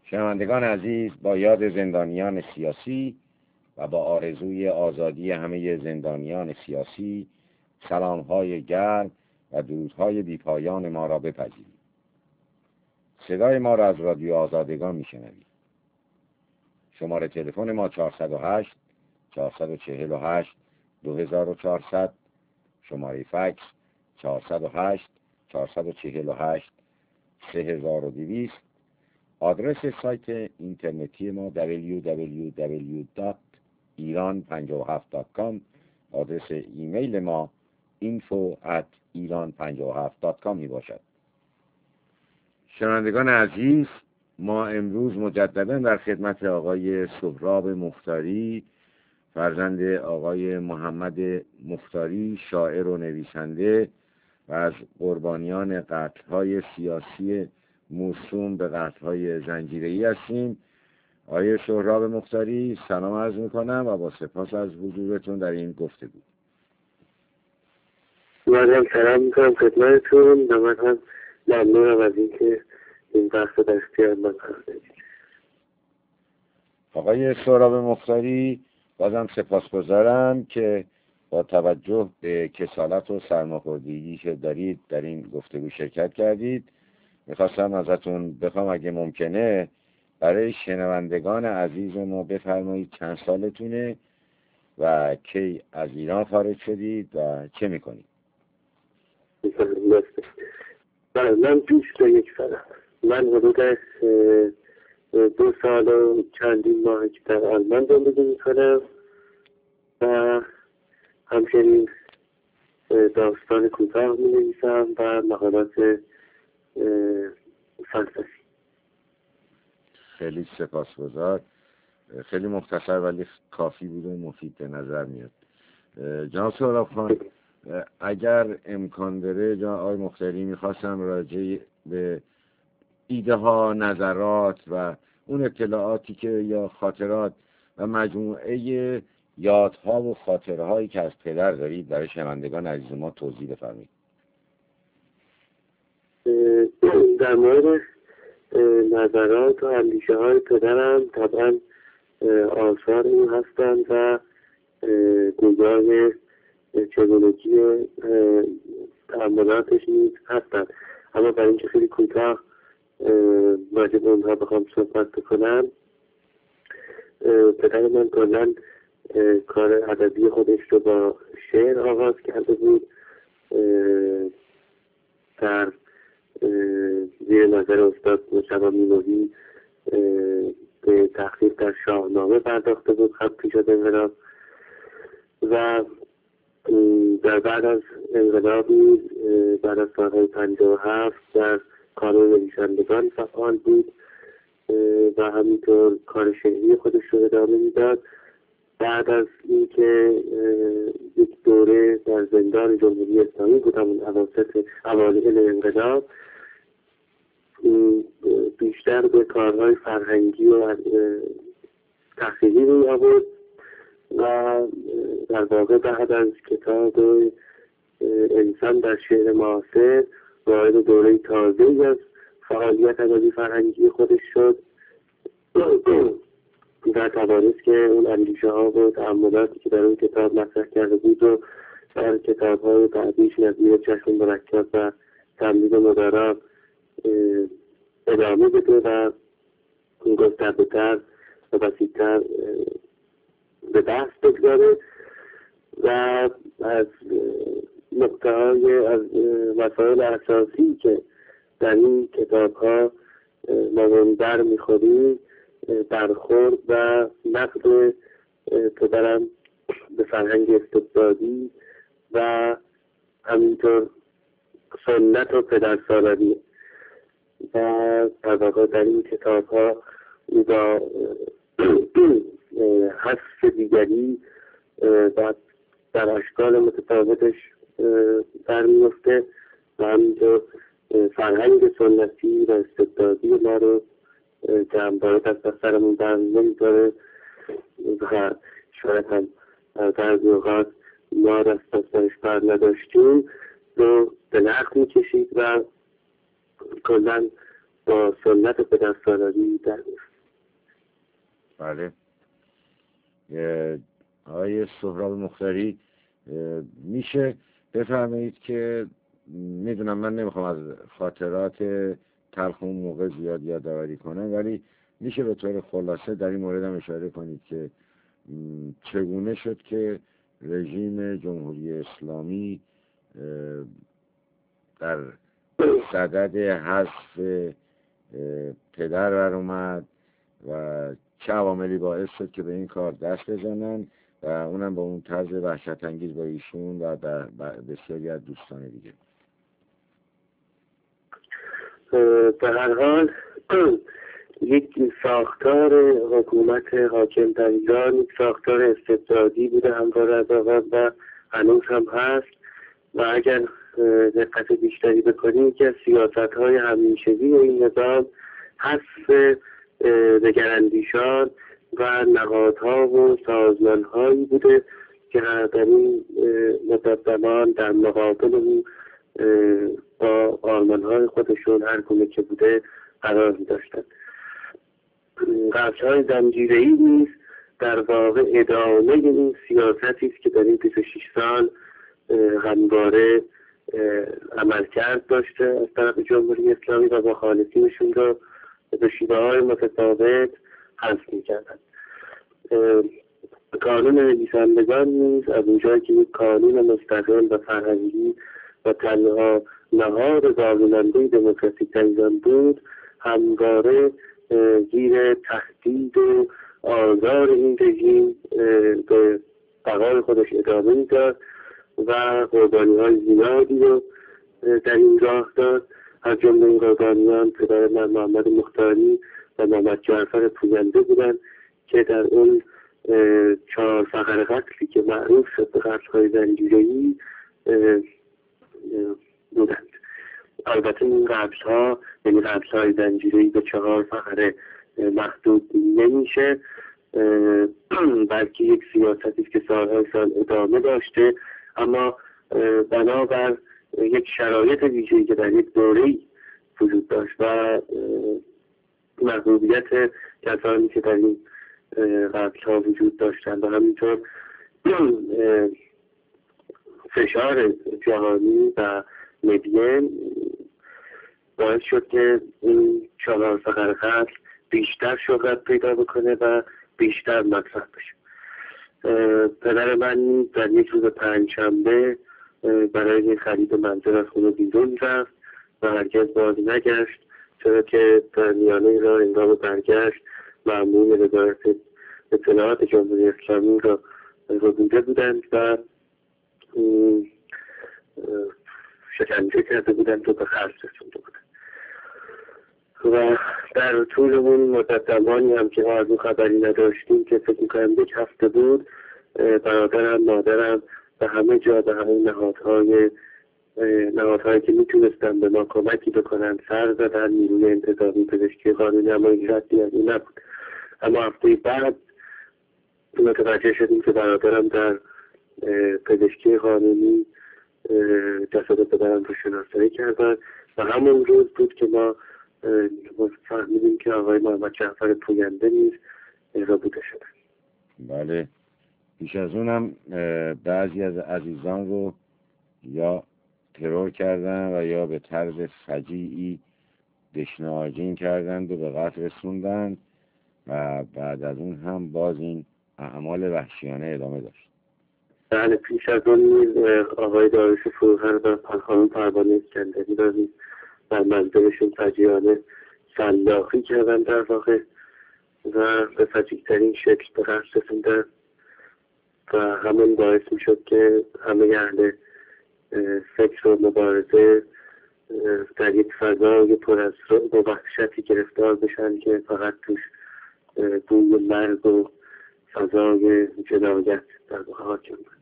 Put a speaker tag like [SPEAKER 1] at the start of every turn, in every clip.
[SPEAKER 1] شنوندگان عزیز، با یاد زندانیان سیاسی و با آرزوی آزادی همه زندانیان سیاسی سلام‌های گرم و درودهای بی‌پایان ما را بپذیرید. صدای ما را از رادیو آزادگان میشنوید. شماره تلفن ما 408 448 2400، شماره فکس 408 448 3200. آدرس سایت اینترنتی ما www.iran57.com. آدرس ایمیل ما info@iran57.com می باشد. شنوندگان عزیز، ما امروز مجددا در خدمت آقای سهراب مختاری، فرزند آقای محمد مختاری، شاعر و نویسنده و از قربانیان قتل‌های سیاسی موسوم به قتل‌های زنجیره‌ای هستیم. آقای سهراب مختاری، سلام عرض می‌کنم و با سپاس از حضورتون در این گفتگو.
[SPEAKER 2] من سلام می‌کنم خدمتتون و من هم ممنونم از اینکه این بحث در اختیار من قرار دادید.
[SPEAKER 1] آقای سهراب مختاری، بازم سپاسگزارم که با توجه به کسالت و سرماخوردگی که دارید در این گفتگو شرکت کردید. میخواستم ازتون بخوام اگه ممکنه برای شنوندگان عزیز ما بفرمایید چند سالتونه و کی از ایران خارج شدید و چه میکنید؟
[SPEAKER 2] من 21 سالم. من حدود 2 سال و چندین ماه که در آلمان زندگی میکنم و همچنین داستان کوتاه می‌نویسم و مقالات فلسفی.
[SPEAKER 1] خیلی سپاسگزار. خیلی مختصر ولی کافی بود و مفید به نظر میاد. جناب سهراب خان، اگر امکان داره جناب آقای مختاری، میخواستم راجع به ایده ها، نظرات و اون اطلاعاتی که یا خاطرات و مجموعه یادها و خاطره هایی که از پدر دارید برای شنوندگان عزیز ما توضیح بفرمایید.
[SPEAKER 2] در مورد نظرات و اندیشه های پدرم طبعا آثار او هستند و گزارش چگونگی تأملاتش نیز هستند، اما برای اینکه خیلی کوتاه راجع به اونها بخوام صحبت بکنم، پدر من کلاً کار ادبی خودش رو با شعر آغاز کرده بود. در زیر نظر استاد مصطفی مینوی به تحقیق در شاهنامه پرداخته بود خط پیش از انقلاب و در بعد از انقلاب بعد از سالهای 57 در کانون نویسندگان فعال بود و همینطور کار شعری خودش رو ادامه میداد. بعد از اینکه یک دوره در زندان جمهوری اسلامی بود، همون اوایل انقلاب، بیشتر به کارهای فرهنگی و تحقیقی روی آورد و در واقع بعد از کتاب انسان در شعر معاصر وارد دوره تازه‌ای از فعالیت ادبی فرهنگی خودش شد و توانست که اون اندیشه ها و تأملاتی که در اون کتاب مطرح کرده بود و در کتاب های بعدیش نظیر چشم مرکب و تمدید مدارا ادامه بده و گسترده‌تر و وسیع‌تر به بحث بگذاره و از نقطه‌های از مسائل اساسی که در این کتاب ها ما بر می‌خوریم برخورد و نقد پدرم به فرهنگ استبدادی و همینطور سنت و پدرسالاری و در واقع در این کتاب ها او با حذف دیگری و در اشکال متفاوتش برمیفته و همینطور فرهنگ سنتی و استبدادی ما رو که هم باید از سرمون بر نمیداره و شاید هم در اوقات ما دست از سرش بر نداشتیم رو به نقد میکشید و کلن با سنت پدرسالاری در میاد.
[SPEAKER 1] بله. آقای سهراب مختاری، میشه بفرمایید که میدونم من نمیخوام از خاطرات تلخ اون موقع زیاد یادآوری کنم، ولی میشه به طور خلاصه در این مورد هم اشاره کنید که چگونه شد که رژیم جمهوری اسلامی در صدد حذف پدر بر اومد و چه عواملی باعث شد که به این کار دست بزنن و اونم با اون طرز وحشت انگیز با ایشون و بسیاری از دوستان دیگه.
[SPEAKER 2] به هر حال یک ساختار حکومت حاکم در ایران یک ساختار استبدادی بوده هموار از آغاز و هنوز هم هست و اگر دقت بیشتری بکنیم که از سیاست‌های همیشگی این نظام حذف دگراندیشان و نهادها و سازمان‌هایی بوده که در این مدت زمان در مقابل اون با آرمان‌های خودشون هر گونه که بوده قرار می‌داشتند. قفل‌های زنجیره‌ای نیز در واقع ادامه این سیاستی است که در این 26 سال همواره عملکرد داشته از طرف جمهوری اسلامی و مخالفینشون را به شیوه‌های متفاوت حذف می‌کردند. قانون نویسندگان نیز از اونجایی که یک قانون مستقل و فرهنگی و تنها نهاد باقی‌مانده دموکراتیک در ایران بود، همواره زیر تهدید و آزار این رژیم به بقای خودش ادامه میداد و قربانی‌های زیادی رو در این راه داد. از جمله این قربانیان پدر من محمد مختاری و محمد جعفر پوینده بودند که در اون 4 فقر قتلی که معروف شد به قتل‌های زنجیره‌ای بودند. البته این قتل‌ها یعنی قتل‌های زنجیره‌ای به 4 فقره محدود نمیشه، بلکه یک سیاستی است که سالهای سال ادامه داشته، اما بنابر یک شرایط ویژه‌ای که در یک دوره‌ای وجود داشت و محبوبیت کسانی که در این قتل‌ها وجود داشتند و همینطور فشار جهانی و مدین باعث شد که این 4 فقر قتل بیشتر شهرت پیدا بکنه و بیشتر مطرح بشه. پدر من در یک روز پنجشنبه برای خرید منزل از خونه بیرون رفت و هرگز باز نگشت، چرا که در میانه راه هنگام برگشت مأمور وزارت اطلاعات جمهوری اسلامی را ربوده بودند و شکنجه کرده بودند و به خرج رسونده بودند. و در طول اون مدت زمانی هم که ما از اون خبری نداشتیم که فکر می‌کنم 1 هفته بود، برادرم، مادرم و همه جا به همه نهادهایی که میتونستن به ما کمکی بکنن سر زدن. نیروی انتظامی، پزشکی قانونی، اما هیچ ردی از این نبود. اما هفته بعد متوجه شدیم که برادرم در پزشکی قانونی جسد پدرم رو شناسایی کردن و همون روز بود که ما فهمیدیم که آقای محمد جعفر پوینده نیز رابوده شدن.
[SPEAKER 1] بله، پیش از اونم بعضی از عزیزان رو یا ترور کردن و یا به طرز فجیعی دشناجین کردند و به قتل رسوندند و بعد از اون هم باز این اعمال وحشیانه ادامه داشت.
[SPEAKER 2] بله، پیش از اون نیز آقای داریوش فروهر و خانم پروانه اسکندری را نیز در منزلشون فجیعانه سلاخی کردن در واقع و به فجیع‌ترین شکل به قتل رسوندن و همون باعث می شد که همه اهل فکر و مبارزه در یک فضای پر از رعب و وحشتی گرفتار بشن که فقط توش بوی مرگ و فضای جنایت در واقع حاکم بود.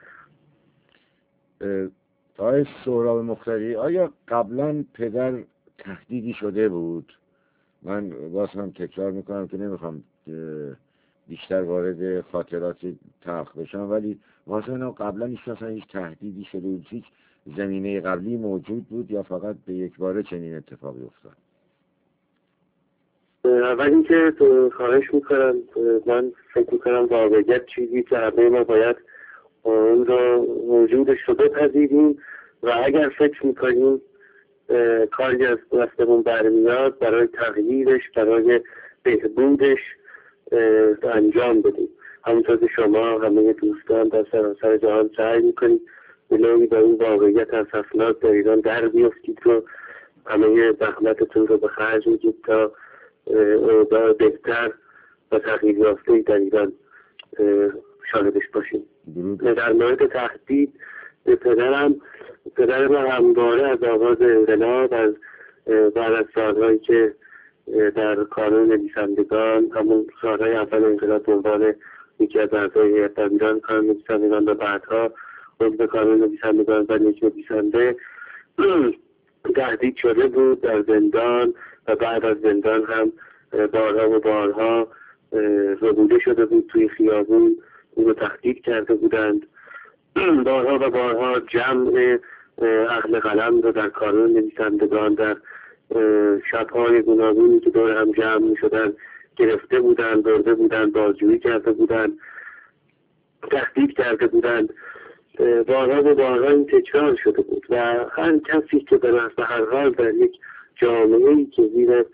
[SPEAKER 1] آقای سهراب مختاری، آیا قبلا پدر تهدیدی شده بود؟ من باز هم تکرار میکنم که نمیخوام بیشتر وارد خاطرات تلخ بشم، ولی واسه قبلا هیچ تهدیدی شده بود؟ هیچ زمینه قبلی موجود بود یا فقط به یک باره چنین اتفاقی افتاد؟
[SPEAKER 2] اول اینکه خواهش میکنم، من فکر میکنم واقعیت چیزی که همه ما باید اون رو وجودش رو بپذیریم و اگر فکر میکنیم کاری از دستمون برمیاد برای تغییرش، برای بهبودش انجام بدیم. همونطور که شما همه دوستان در سراسر جهان سعی میکنید به نوعی با این واقعیت اسفناک در ایران در بیافتید رو همه زحمتتون رو به خرج میدید تا اوضاع بهتر و تغییر یافته‌ای در ایران شاهدش باشیم. در مورد تهدید به پدر من همواره از آغاز انقلاب، از بعد از سالهایی که در کانون نویسندگان، همون سالهای اول انقلاب، عنوان یکی از اعضای هیئت دبیران کانون نویسندگان و بعدها عضو کانون نویسندگان و یک نویسنده تهدید شده بود در زندان و بعد از زندان هم بارها و بارها ربوده شده بود توی خیابون، او رو تهدید کرده بودند. بارها و بارها جمع اهل قلم رو در کانون نویسندگان در شب‌های گوناگونی که دور هم جمع می‌شدن گرفته بودند، برده بودند، بازجویی کرده بودند، تهدید کرده بودند. بارها و بارها این تکرار شده بود و هر کسی که به هر حال در یک جامعه‌ای که زیر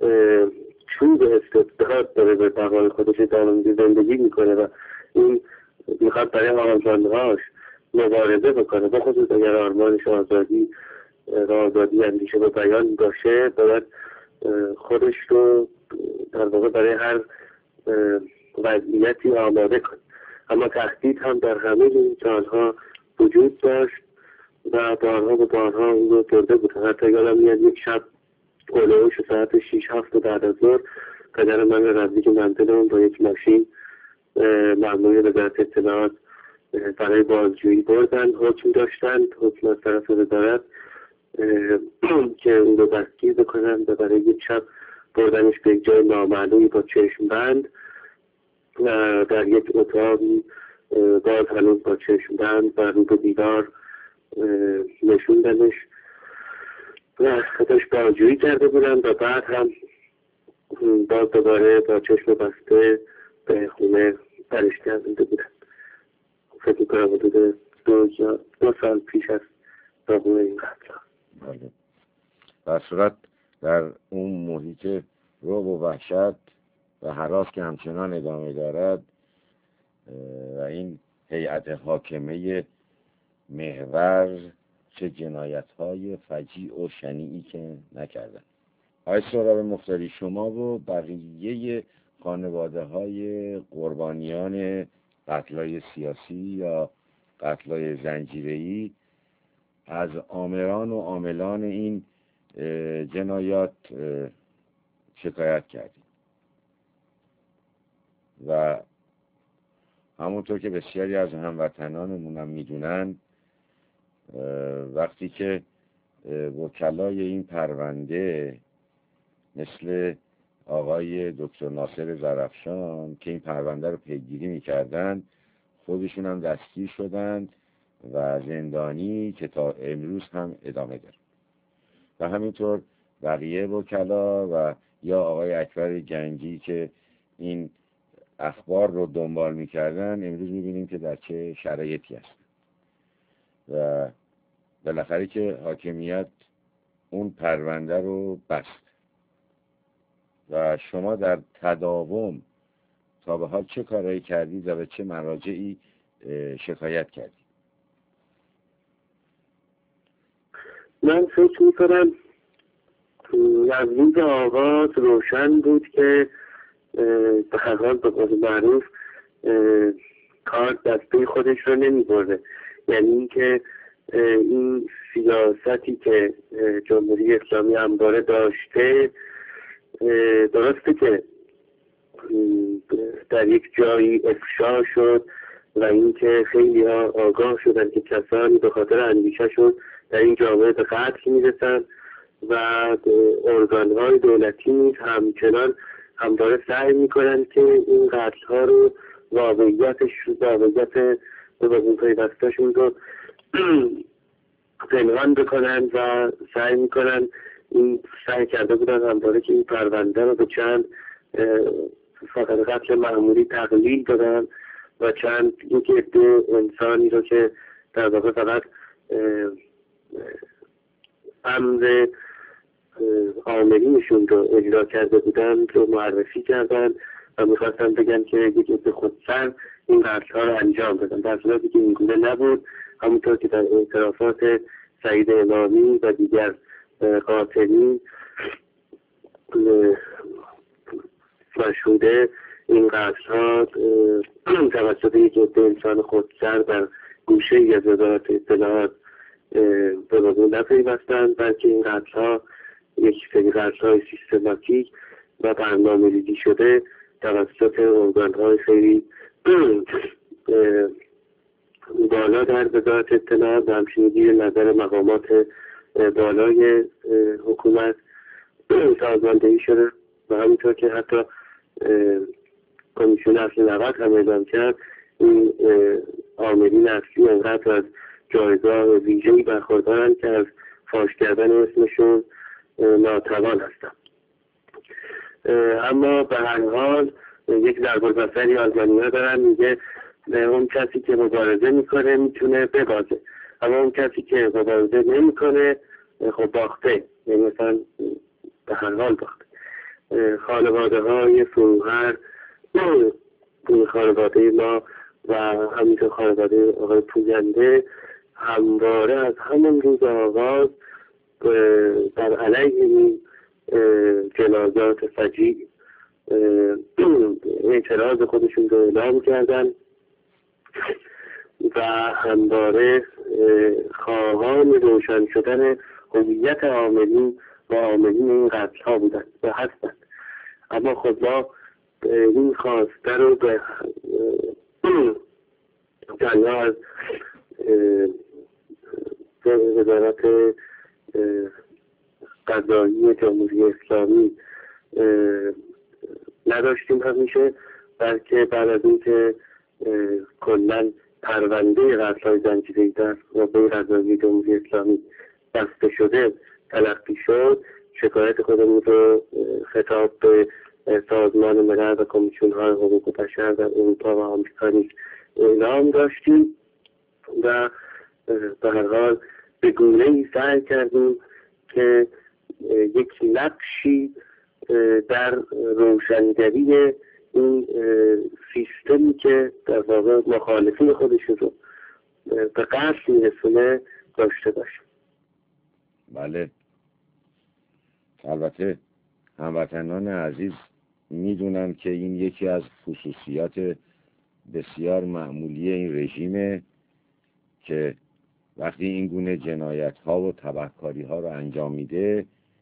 [SPEAKER 2] چوب استبداد داره به بقای خودش ادامه زندگی میکنه و این میخواد برای آزادی‌هاش مبارزه بکنه، بخصوص اگر آرمانش آزادی اندیشه و بیان باشه، باید خودش رو در واقع برای هر وضعیتی آماده کنه. اما تهدید هم در همه این سالها وجود داشت و بارها و بارها اون رو برده بود. حتی یادم میاد یک شب اولوش ساعت 6-7 بعد از ظهر پدر من رو نزدیک منزلمون با یک ماشین مأمور وزارت اطلاعات برای بازجویی بردن، حکم داشتند، حکم از طرف وزارت که اون رو دستگیر بکنن و برای یک شب بردنش به یک جای نامعلومی با چشم بند در یک اتاقی باز هنوز با چشم بند و رو به دیوار نشوندنش و ازش بازجویی کرده بودن و بعد هم باز دوباره با چشم بسته به خونه برش کرده بودن. فکر میکنم حدود 2 سال پیش از واقعه این قتل.
[SPEAKER 1] در صورت در اون محیط رعب و وحشت و هراس که همچنان ادامه دارد و این هیئت حاکمه محور چه جنایت‌های فجیع و شنیعی که نکردن. آقای سهراب مختاری، شما و بقیه خانواده‌های قربانیان قتل‌های سیاسی یا قتل‌های زنجیره‌ای از آمران و عاملان این جنایات شکایت کردید و همونطور که بسیاری از هموطنانمون هم میدونن، وقتی که وکلای این پرونده مثل آقای دکتر ناصر زرافشان که این پرونده رو پیگیری میکردن، خودشون هم دستگیر شدند و زندانی که تا امروز هم ادامه داره و همینطور بقیه وکلا و یا آقای اکبر گنجی که این اخبار رو دنبال میکردن، امروز میبینیم که در چه شرایطی هست و بالاخره که حاکمیت اون پرونده رو بست و شما در تداوم تا به حال چه کارهایی کردید و به چه مراجعی شکایت کردید؟
[SPEAKER 2] من فکر میکنم از روز آغاز روشن بود که به هر حال به قول معروف کار دسته خودش رو نمی برده. یعنی اینکه این سیاستی که جمهوری اسلامی همواره داشته، درسته که در یک جایی افشا شد و اینکه خیلی ها آگاه شدن که کسانی به خاطر اندیشه‌شون در این جامعه به قتل میرسن و ارگان‌های دولتی نیز همچنان همواره سعی میکنن که این قتل‌ها رو واقعیت به وقوع پیوسته‌شون رو پنهان بکنن و سعی میکنن این سعی کرده بودن همواره که این پرونده رو به چند فقط قتل معمولی تقلیل دادن و چند یک عده انسانی رو که در واقع فقط امر عاملینشون رو اجرا کرده بودن رو معرفی کردن و میخواستن بگن که یک عده خودسر این قتل‌ها رو انجام بدن، در صورتی که این گونه نبود. همونطور که در اعترافات سعید امامی و دیگر قاتلین مشهوده، این قتل‌ها توسط یک عده انسان خودسر در گوشه‌ای از وزارت اطلاعات به وضوح نپیوستند، بلکه این قتل‌ها یک سری قتل‌های سیستماتیک و برنامه‌ریزی شده توسط ارگان‌های خیلی بالا در وزارت اطلاعات و همچنین زیر نظر مقامات بالای حکومت سازماندهی شده و همینطور که حتی کمیسیون اصلی 90 هم اعلام کرد، این عاملین اصلی انقدر از جایگاه ویژه‌ای برخوردارند که از فاش کردن اسمشون ناتوان هستند. اما به هر حال یک ضرب‌البصری آلمانی‌ها دارن، میگه اون کسی که مبارزه میکنه میتونه ببازه، اما اون کسی که مبارزه نمیکنه خب باخته، یعنی مثلا به هر حال باخته. خانواده های فروهر، خانواده ما و همینطور خانواده آقای پوینده همواره از همون روز آغاز در علیه این جنازات فجیع اعتراض خودشون رو اعلام کردن و همواره خواهان روشن شدن هویت عاملین و عاملین این قتل ها بودن و هستند. اما خب ما این خواسته رو به تنها از وزارت قضایی جمهوری اسلامی نداشتیم همیشه، بلکه بعد از این که کلاً پرونده قتل‌های زنجیره‌ای در رابطه قضایی جمهوری اسلامی بسته شده تلقی شد، شکایت خودمون رو خطاب به سازمان ملل و کمیسیون‌های حقوق بشر در اروپا و آمریکا نیز اعلام داشتیم و به هر حال به گونه‌ای سعی کردیم که یک نقشی در روشنگری این سیستمی که در واقع مخالفین خودش رو به قتل میرسونه داشته باشه.
[SPEAKER 1] بله، البته هموطنان عزیز میدونن که این یکی از خصوصیات بسیار معمولی این رژیمه که وقتی این گونه جنایت ها و تبهکاری ها رو انجام میده،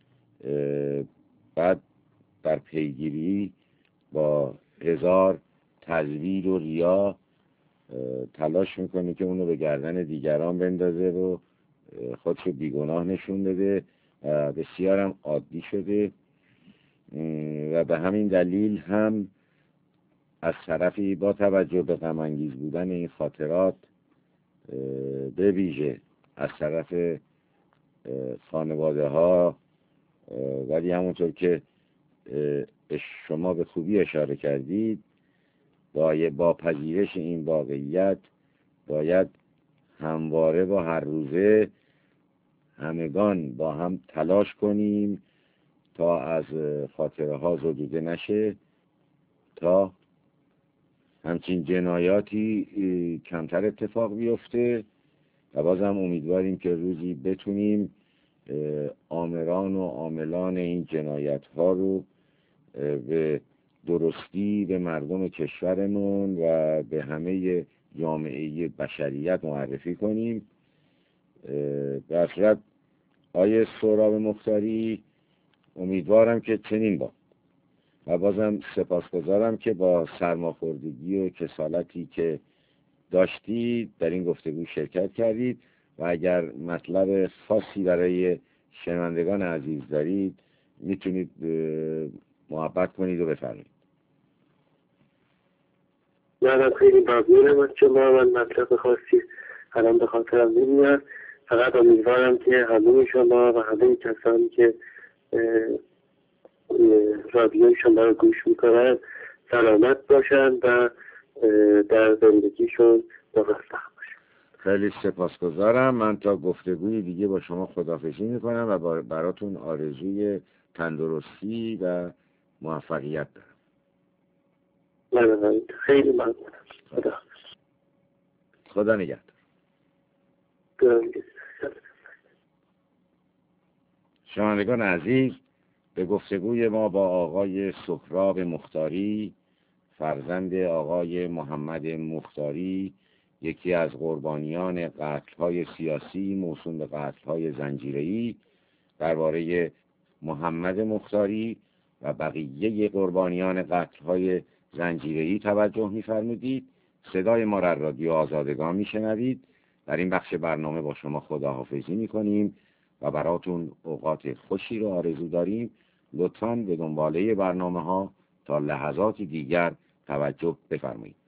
[SPEAKER 1] بعد در پیگیری با هزار تزویر و ریا تلاش میکنه که اونو به گردن دیگران بندازه و خودشو بیگناه نشون بده. بسیار هم عادی شده و به همین دلیل هم از طرفی با توجه به غم انگیز بودن این خاطرات به ویژه از طرف خانواده ها، ولی همونطور که شما به خوبی اشاره کردید، با پذیرش این واقعیت باید همواره و هر روزه همگان با هم تلاش کنیم تا از خاطره ها زدوده نشه، تا همچین جنایاتی کمتر اتفاق بیفته و بازم امیدواریم که روزی بتونیم آمران و عاملان این جنایت ها رو به درستی به مردم کشورمون و به همه جامعه بشریت معرفی کنیم. در صورت آیه سهراب مختاری، امیدوارم که چنین با و بازم سپاسگزارم که با سرماخوردگی و کسالتی که داشتید در این گفتگو شرکت کردید و اگر مطلب خاصی برای شنوندگان عزیز دارید میتونید محبت کنید و بفرمایید.
[SPEAKER 2] منم خیلی ممنونم از شما. من مطلب خاصی الان به خاطرم نمیاد، فقط امیدوارم که همه شما و همه کسانی که رادیویشون رو گوش میکنن سلامت باشن و در زندگیشون موفق باشن.
[SPEAKER 1] خیلی سپاسگزارم. من تا گفتگوی دیگه با شما خداحافظی میکنم و براتون آرزوی تندرستی و موفقیت دارم.
[SPEAKER 2] من خیلی ممنونم.
[SPEAKER 1] خدا نگهدار. شنوندگان عزیز، به گفتگوی ما با آقای سهراب مختاری، فرزند آقای محمد مختاری، یکی از قربانیان قتل‌های سیاسی موسوم به قتل‌های زنجیره‌ای، درباره محمد مختاری و بقیه قربانیان قتل‌های زنجیره‌ای توجه می‌فرمودید. صدای ما را رادیو آزادگان می‌شنوید. در این بخش برنامه با شما خداحافظی می‌کنیم و براتون اوقات خوشی رو آرزو داریم. لطفاً به دنباله برنامه‌ها تا لحظات دیگر توجه بفرمایید.